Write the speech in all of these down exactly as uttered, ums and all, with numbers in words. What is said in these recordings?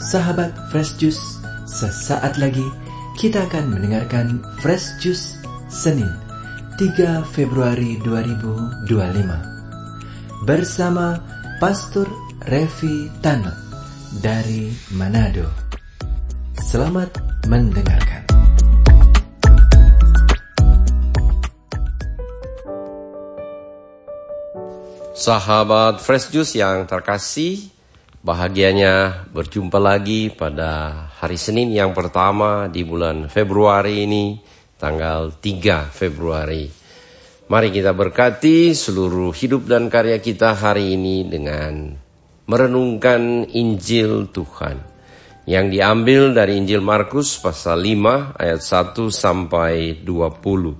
Sahabat Fresh Juice, sesaat lagi kita akan mendengarkan Fresh Juice Senin tiga Februari dua ribu dua puluh lima bersama Pastor Revi Tanot dari Manado. Selamat mendengarkan. Sahabat Fresh Juice yang terkasih, bahagianya berjumpa lagi pada hari Senin yang pertama di bulan Februari ini, tanggal tiga Februari. Mari kita berkati seluruh hidup dan karya kita hari ini dengan merenungkan Injil Tuhan yang diambil dari Injil Markus pasal lima ayat satu sampai dua puluh.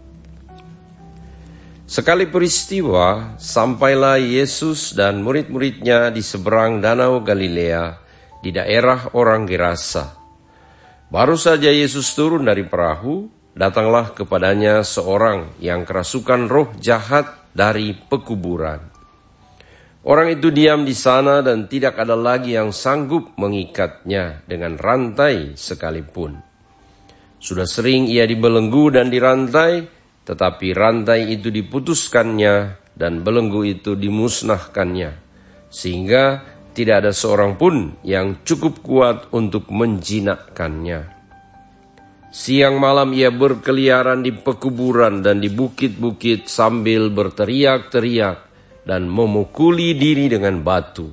Sekali peristiwa, sampailah Yesus dan murid-muridnya di seberang danau Galilea, di daerah orang Gerasa. Baru saja Yesus turun dari perahu, datanglah kepadanya seorang yang kerasukan roh jahat dari pekuburan. Orang itu diam di sana dan tidak ada lagi yang sanggup mengikatnya dengan rantai sekalipun. Sudah sering ia dibelenggu dan dirantai, tetapi rantai itu diputuskannya dan belenggu itu dimusnahkannya, sehingga tidak ada seorang pun yang cukup kuat untuk menjinakkannya. Siang malam ia berkeliaran di pekuburan dan di bukit-bukit sambil berteriak-teriak dan memukuli diri dengan batu.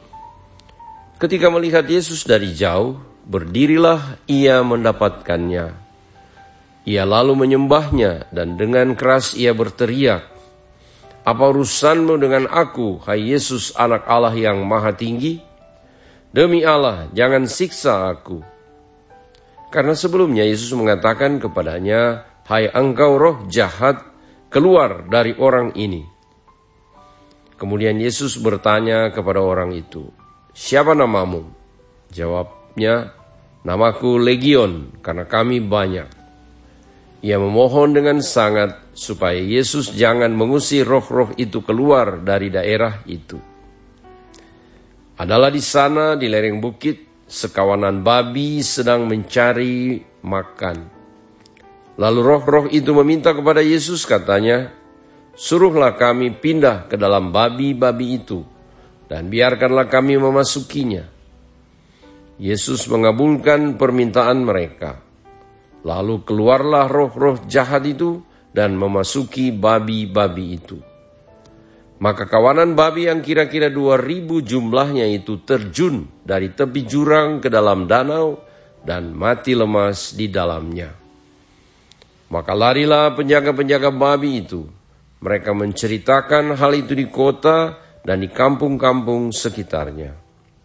Ketika melihat Yesus dari jauh, berdirilah ia mendapatkannya. Ia lalu menyembahnya dan dengan keras ia berteriak, "Apa urusanmu dengan aku, hai Yesus anak Allah yang maha tinggi? Demi Allah, jangan siksa aku." Karena sebelumnya Yesus mengatakan kepadanya, "Hai engkau roh jahat, keluar dari orang ini." Kemudian Yesus bertanya kepada orang itu, "Siapa namamu?" Jawabnya, "Namaku Legion, karena kami banyak." Ia memohon dengan sangat supaya Yesus jangan mengusir roh-roh itu keluar dari daerah itu. Adalah di sana di lereng bukit, sekawanan babi sedang mencari makan. Lalu roh-roh itu meminta kepada Yesus, katanya, "Suruhlah kami pindah ke dalam babi-babi itu, dan biarkanlah kami memasukinya." Yesus mengabulkan permintaan mereka. Lalu keluarlah roh-roh jahat itu dan memasuki babi-babi itu. Maka kawanan babi yang kira-kira dua ribu jumlahnya itu terjun dari tepi jurang ke dalam danau dan mati lemas di dalamnya. Maka larilah penjaga-penjaga babi itu. Mereka menceritakan hal itu di kota dan di kampung-kampung sekitarnya.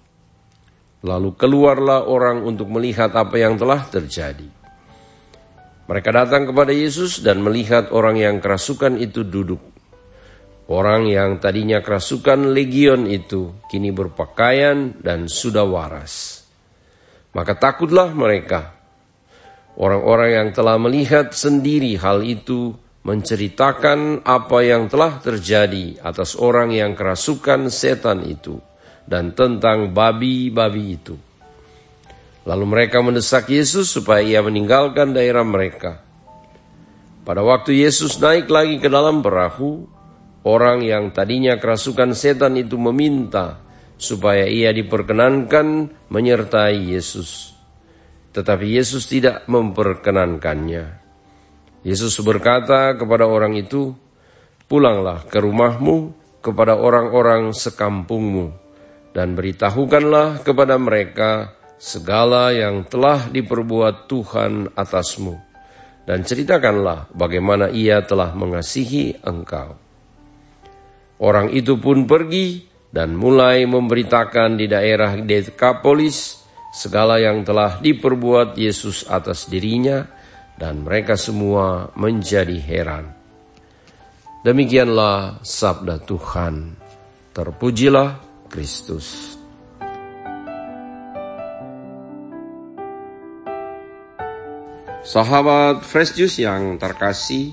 Lalu keluarlah orang untuk melihat apa yang telah terjadi. Mereka datang kepada Yesus dan melihat orang yang kerasukan itu duduk. Orang yang tadinya kerasukan legion itu kini berpakaian dan sudah waras. Maka takutlah mereka. Orang-orang yang telah melihat sendiri hal itu menceritakan apa yang telah terjadi atas orang yang kerasukan setan itu dan tentang babi-babi itu. Lalu mereka mendesak Yesus supaya ia meninggalkan daerah mereka. Pada waktu Yesus naik lagi ke dalam perahu, orang yang tadinya kerasukan setan itu meminta supaya ia diperkenankan menyertai Yesus. Tetapi Yesus tidak memperkenankannya. Yesus berkata kepada orang itu, "Pulanglah ke rumahmu kepada orang-orang sekampungmu, dan beritahukanlah kepada mereka segala yang telah diperbuat Tuhan atasmu, dan ceritakanlah bagaimana ia telah mengasihi engkau." Orang itu pun pergi dan mulai memberitakan di daerah Dekapolis segala yang telah diperbuat Yesus atas dirinya, dan mereka semua menjadi heran. Demikianlah sabda Tuhan. Terpujilah Kristus. Sahabat Fresh Juice yang terkasih,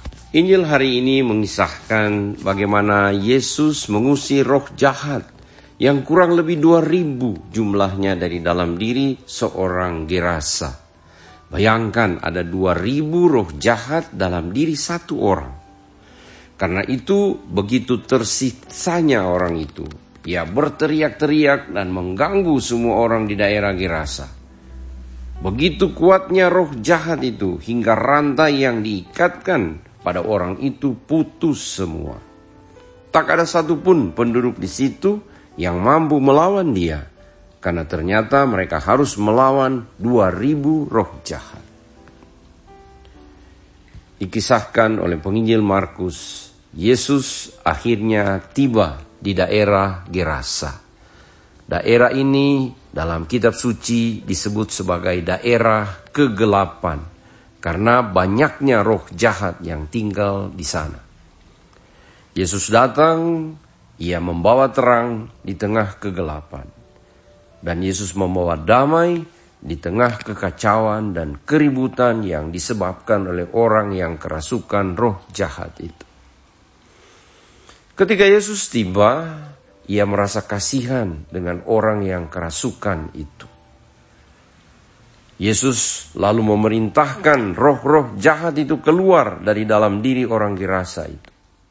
Injil hari ini mengisahkan bagaimana Yesus mengusir roh jahat yang kurang lebih dua ribu jumlahnya dari dalam diri seorang Gerasa. Bayangkan ada dua ribu roh jahat dalam diri satu orang. Karena itu begitu tersiksanya orang itu, ia berteriak-teriak dan mengganggu semua orang di daerah Gerasa. Begitu kuatnya roh jahat itu hingga rantai yang diikatkan pada orang itu putus semua. Tak ada satupun penduduk di situ yang mampu melawan dia, karena ternyata mereka harus melawan dua ribu roh jahat. Dikisahkan oleh penginjil Markus, Yesus akhirnya tiba di daerah Gerasa. Daerah ini dalam kitab suci disebut sebagai daerah kegelapan karena banyaknya roh jahat yang tinggal di sana. Yesus datang, ia membawa terang di tengah kegelapan. Dan Yesus membawa damai di tengah kekacauan dan keributan yang disebabkan oleh orang yang kerasukan roh jahat itu. Ketika Yesus tiba, ia merasa kasihan dengan orang yang kerasukan itu. Yesus lalu memerintahkan roh-roh jahat itu keluar dari dalam diri orang Gerasa itu.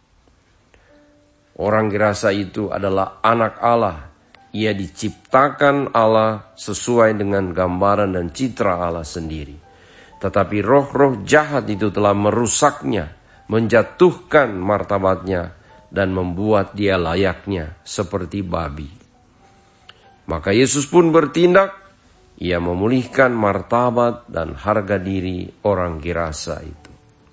Orang Gerasa itu adalah anak Allah. Ia diciptakan Allah sesuai dengan gambaran dan citra Allah sendiri. Tetapi roh-roh jahat itu telah merusaknya, menjatuhkan martabatnya, dan membuat dia layaknya seperti babi. Maka Yesus pun bertindak, ia memulihkan martabat dan harga diri orang Gerasa itu.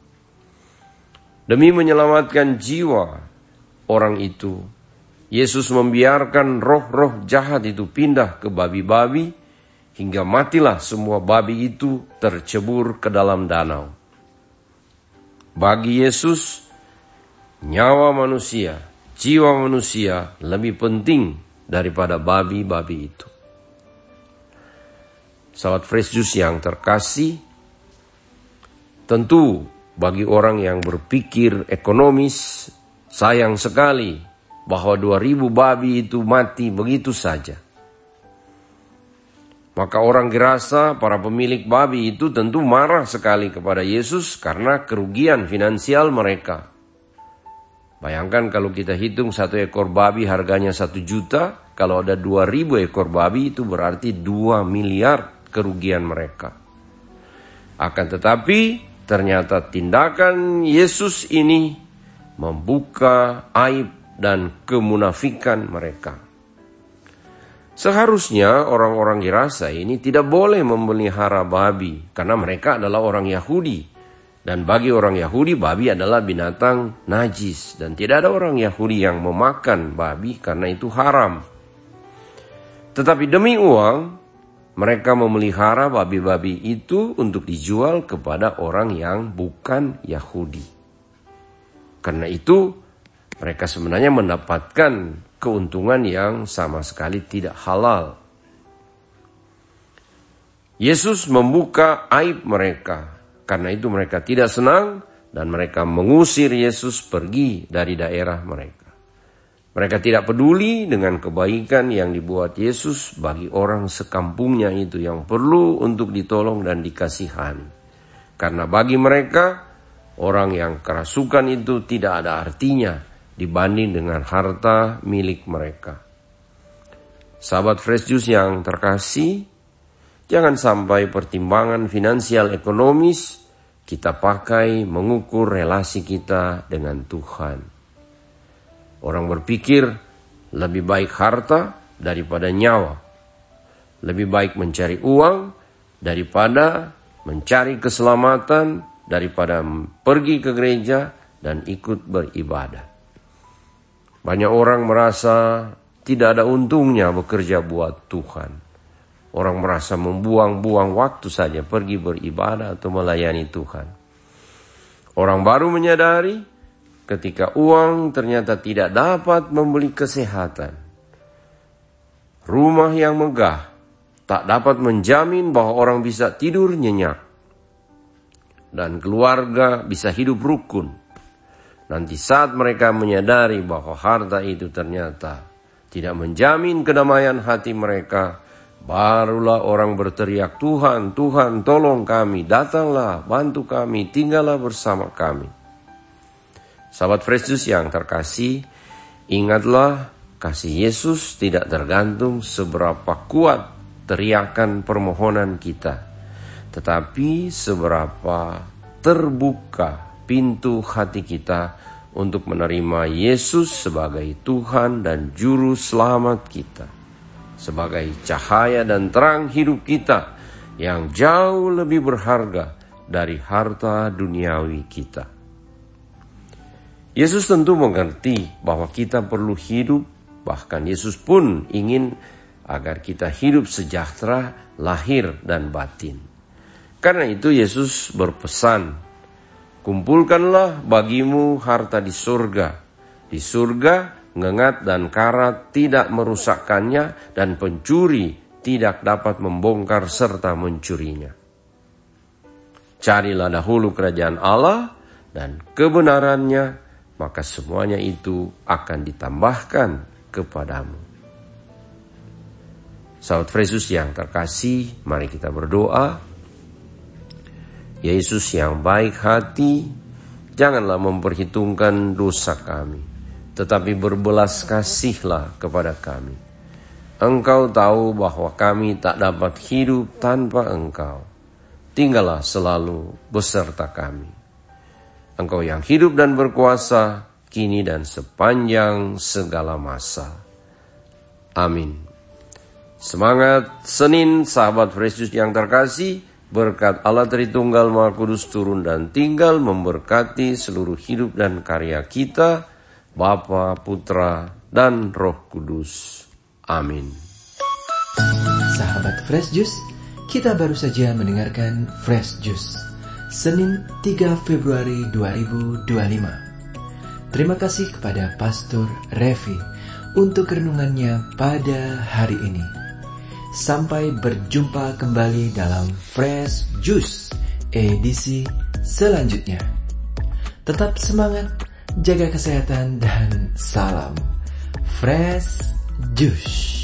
Demi menyelamatkan jiwa orang itu, Yesus membiarkan roh-roh jahat itu pindah ke babi-babi, hingga matilah semua babi itu tercebur ke dalam danau. Bagi Yesus, nyawa manusia, jiwa manusia lebih penting daripada babi-babi itu. Sahabat Fresh Juice yang terkasih, tentu bagi orang yang berpikir ekonomis, sayang sekali bahwa dua ribu babi itu mati begitu saja. Maka orang Gerasa, para pemilik babi itu tentu marah sekali kepada Yesus karena kerugian finansial mereka. Bayangkan kalau kita hitung satu ekor babi harganya satu juta, kalau ada dua ribu ekor babi itu berarti dua miliar kerugian mereka. Akan tetapi ternyata tindakan Yesus ini membuka aib dan kemunafikan mereka. Seharusnya orang-orang Gerasa ini tidak boleh memelihara babi karena mereka adalah orang Yahudi. Dan bagi orang Yahudi, babi adalah binatang najis. Dan tidak ada orang Yahudi yang memakan babi karena itu haram. Tetapi demi uang, mereka memelihara babi-babi itu untuk dijual kepada orang yang bukan Yahudi. Karena itu, mereka sebenarnya mendapatkan keuntungan yang sama sekali tidak halal. Yesus membuka aib mereka. Karena itu mereka tidak senang dan mereka mengusir Yesus pergi dari daerah mereka. Mereka tidak peduli dengan kebaikan yang dibuat Yesus bagi orang sekampungnya itu yang perlu untuk ditolong dan dikasihani. Karena bagi mereka, orang yang kerasukan itu tidak ada artinya dibanding dengan harta milik mereka. Sahabat Fresh Juice yang terkasih, jangan sampai pertimbangan finansial ekonomis kita pakai mengukur relasi kita dengan Tuhan. Orang berpikir lebih baik harta daripada nyawa. Lebih baik mencari uang daripada mencari keselamatan, daripada pergi ke gereja dan ikut beribadah. Banyak orang merasa tidak ada untungnya bekerja buat Tuhan. Orang merasa membuang-buang waktu saja pergi beribadah atau melayani Tuhan. Orang baru menyadari ketika uang ternyata tidak dapat membeli kesehatan. Rumah yang megah tak dapat menjamin bahwa orang bisa tidur nyenyak. Dan keluarga bisa hidup rukun. Nanti saat mereka menyadari bahwa harta itu ternyata tidak menjamin kedamaian hati mereka, barulah orang berteriak, Tuhan, Tuhan, tolong kami, datanglah, bantu kami, tinggallah bersama kami. Sahabat Fresh Juice yang terkasih, ingatlah kasih Yesus tidak tergantung seberapa kuat teriakan permohonan kita, tetapi seberapa terbuka pintu hati kita untuk menerima Yesus sebagai Tuhan dan Juru Selamat kita, sebagai cahaya dan terang hidup kita yang jauh lebih berharga dari harta duniawi kita. Yesus tentu mengerti bahwa kita perlu hidup, bahkan Yesus pun ingin agar kita hidup sejahtera lahir dan batin. Karena itu Yesus berpesan, kumpulkanlah bagimu harta di surga. Di surga ngengat dan karat tidak merusakkannya, dan pencuri tidak dapat membongkar serta mencurinya. Carilah dahulu kerajaan Allah dan kebenarannya, maka semuanya itu akan ditambahkan kepadamu. Sahabat Fresh Juice yang terkasih, mari kita berdoa. Yesus yang baik hati, janganlah memperhitungkan dosa kami, tetapi berbelas kasihlah kepada kami. Engkau tahu bahwa kami tak dapat hidup tanpa Engkau. Tinggallah selalu beserta kami. Engkau yang hidup dan berkuasa, kini dan sepanjang segala masa. Amin. Semangat Senin, sahabat Fresh Juice yang terkasih. Berkat Allah Tritunggal Maha Kudus turun dan tinggal memberkati seluruh hidup dan karya kita, Bapa, Putra, dan Roh Kudus. Amin. Sahabat Fresh Juice, kita baru saja mendengarkan Fresh Juice Senin tiga Februari dua ribu dua puluh lima. Terima kasih kepada Pastor Revi untuk renungannya pada hari ini. Sampai berjumpa kembali dalam Fresh Juice edisi selanjutnya. Tetap semangat, jaga kesehatan, dan salam Fresh Juice.